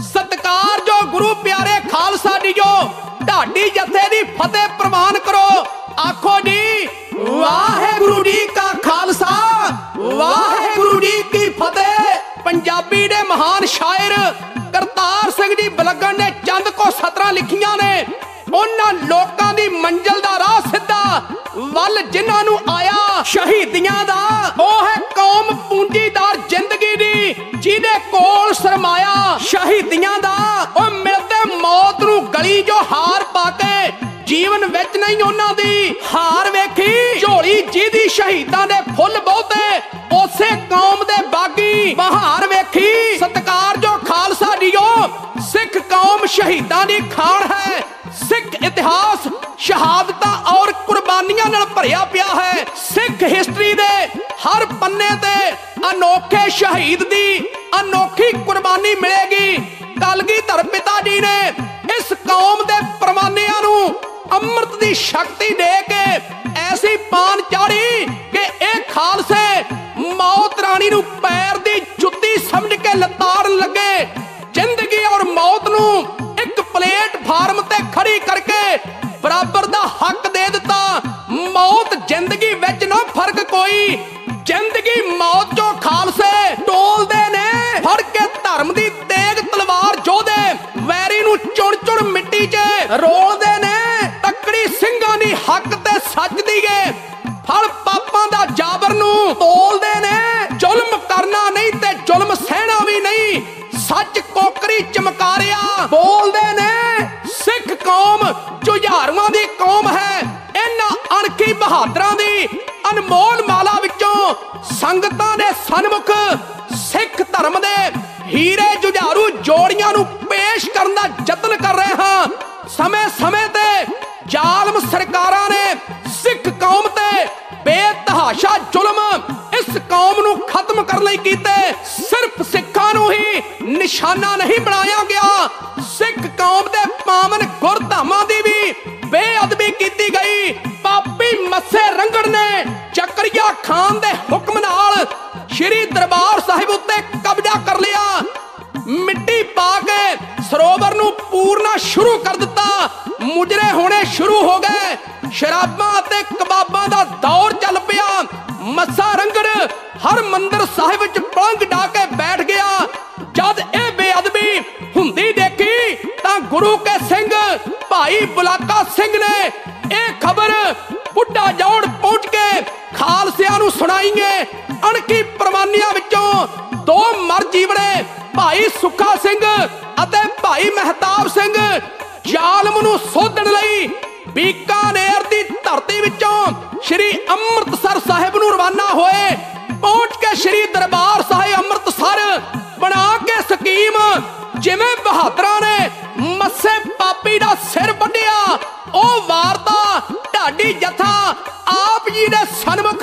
सत्कार जो गुरु प्यारे खालसा जी जो ढाडी जथे दी फतेह प्रवान करो। आखो जी वाहेगुरु जी का खालसा वाहेगुरु जी की फतेह। पंजाबी दे महान शायर करतार सिंह जी बलगन ने चंद को सतरां लिखियां ने। उन्हां लोकां दी मंजिल दा राह सिद्धा वल जिन्हां नूं आया शहीदियां दा। ओह है कौम पूंजीदार जिंदगी दी जिहदे कोल सरमाया शहीदियां दा। ओ मिलदे मौत नूं गली जो हार पाके जीवन विच नहीं उन्हां दी हार वेखी। झोली जिहदी शहीदां दे फुੱਲ बहुते उसे कौम दे बागी बहार वेखी। सत्कार जो खालसा जीओ सिख कौम शहीदां दी खान है। सिख इतिहास शहादतां और कुर्बानियां नाल भरिया पिया है। सिख हिस्टरी दे हर पन्ने ते अनोखे शहीद दी अनोखी कुर्बानी मिलेगी। कलगीधर पिता जी ने इस कौम दे परवानियां नूं अमृत दी शक्ति दे के ऐसी पान चाड़ी कि एक खालसे मौत रानी नूं पैर दी जुत्ती समझ के लताड़न लगे। जिंदगी और मौत नूं एक प्लेटफार्म ते खड़ी करके बराबर दा हक दे दिता। मौत जिंदगी विच ना फर्क कोई। जिंदगी मौत जो खालसे टोलदे ने फड़ के धर्म दी तेग तलवार जोधे वैरी नूं चुण चुण मिट्टी च रोलदे ने। तकड़ी ਸਿੰਘਾਂ दी हक ते सच दीए फल पापां दा जाबर नूं तोलदे ने। जुल्म करना नहीं ते जुल्म सहना भी नहीं सच कोकरी चमकारिया बोलदे ने। सिख कौम जुझारुआं दी कौम है। इन्हां अणखी बहादरां दी अनमोल माला विचों संगतां दे सन्मुख सिख धर्म दे हीरे जुझारू जोड़ियां नूं पेश करन दा यतन कर रहे हां। समय समय ते जालम सरकारां ने सिख कौम ते बेतहाशा जुल्म इस कौम नूं खत्म करन लई कीते। सिर्फ सिखां नूं ही निशाना नहीं बनाया गया। सिख कौम दे पावन गुरधामां दी भी बेअदबी कीती गई। पापी मस्से रंगड़ ने चकरिया खान दे हुक्म नाल श्री दरबार साहिब उत्ते कब्जा कर लिया। मिट्टी पा के सरोवर नूं पूरना शुरू कर दिता। मुजरे होने शुरू हो गए। शराबां ते कबाबां दा दौर चल पिया। मस्सा रंगड़ हर मंदिर साहिब च पलंग ढा के बैठ गया। जद ए बेअदबी हुंदी देखी तां गुरु के सिंह भाई बुलाका सिंह ने ए खबर बुढ़ा जौड़ पहुंच के खालसियां नूं सुणाईए। अणखी परवानियां विचों दो मर जीवड़े भाई सुखा सिंह अते भाई महताब सिंह जालम नूं सोधण लई बीकानेर दी धरती विचों श्री अमृतसर साहिब नूं रवाना होए। पहुंच के श्री दरबार साहिब अमृतसर बना के स्कीम जिवें बहादरां ने मस्से पापी दा सिर वड्ढिया ओ वारता ढाडी जथा आप जी दे सन्मुख